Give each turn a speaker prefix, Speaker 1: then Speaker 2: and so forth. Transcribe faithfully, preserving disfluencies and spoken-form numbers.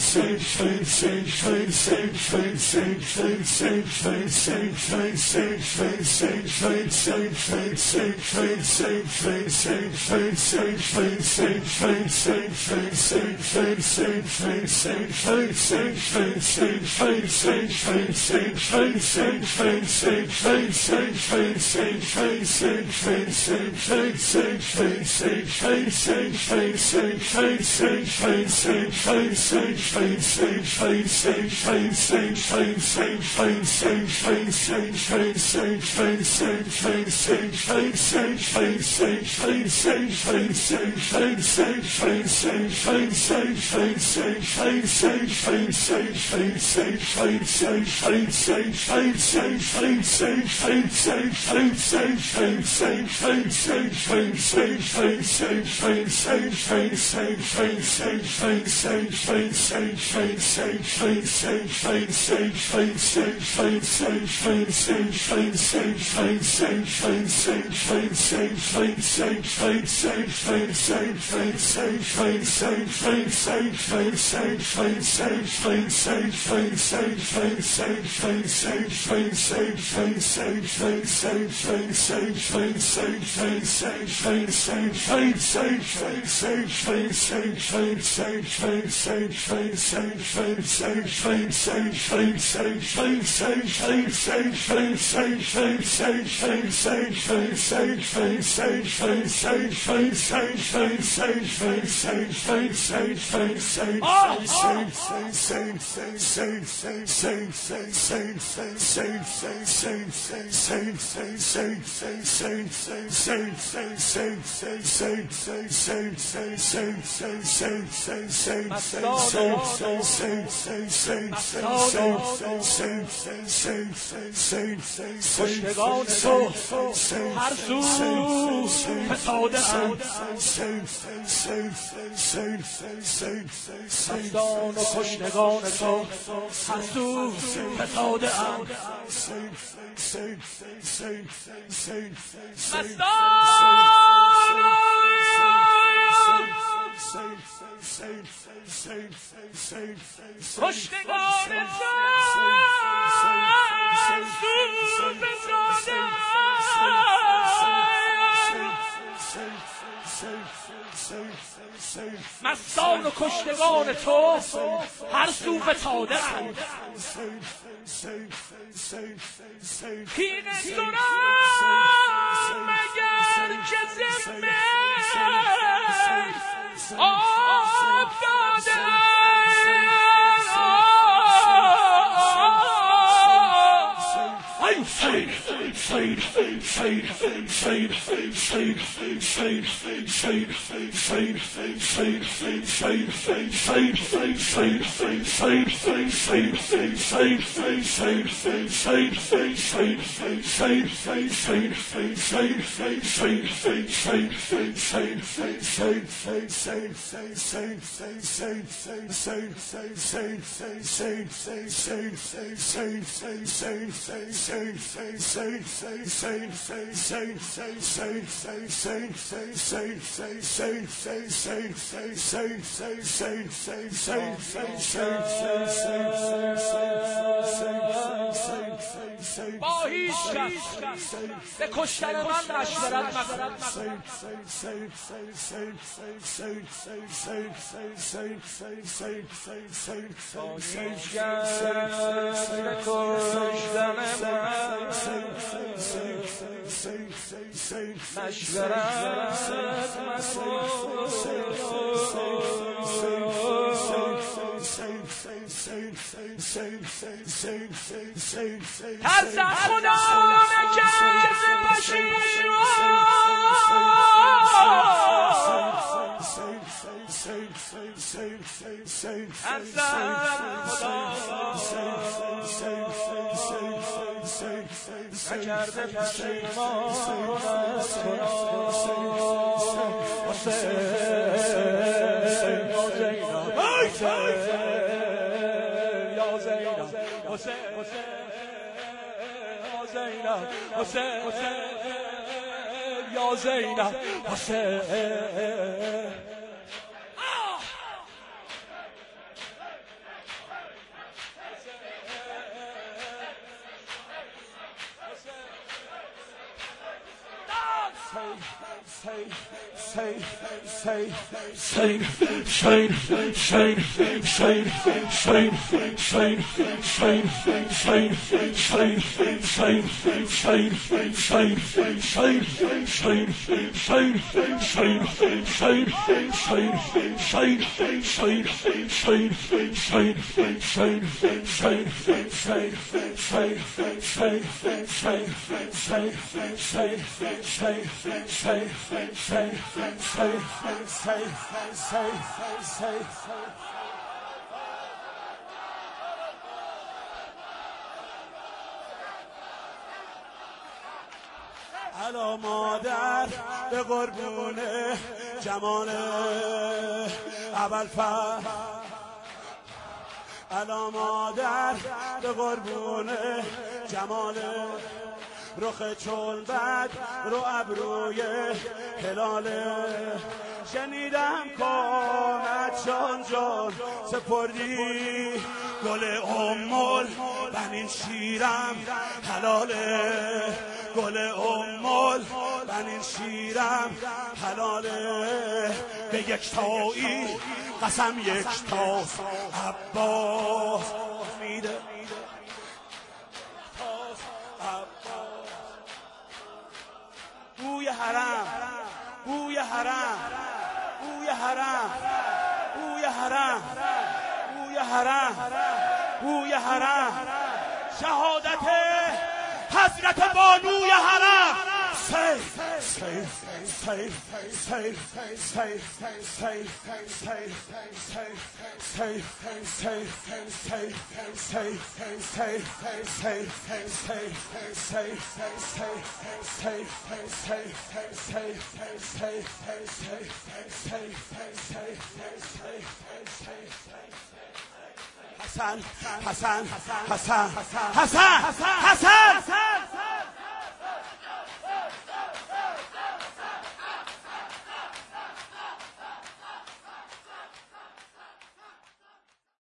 Speaker 1: کشتگان تو هر سو فتاده اند مستان و کشتگان تو هر سو فتاده اند کشتگان مستان و کشتگان تو هر سو فتاده اند کین سرم مگر که ذمه آب داده با هیچ کس به کشتن من مشورت مکنید با هیچ کس به کشتن من مشورت ترسم خدا نکرده باشی نکرده پشیمانت حسین یا زینب حسین
Speaker 2: الا مادر به قربون جمال ابوالفضل، الا مادر به قربون جمال رخ چون بد رو ابروی هلاله، شنیدم کامت شان جان سپردی گل امول بنین شیرم حلاله، گل امول بنین شیرم حلاله، به یک تایی قسم یک تا عباس میده بوی حرم بوی حرم بوی حرم بوی حرم بوی حرم بوی حرم شهادت حضرت بانوی حرم. سیف سیف سیف سیف سیف سیف حسن حسن حسن حسن حسن حسن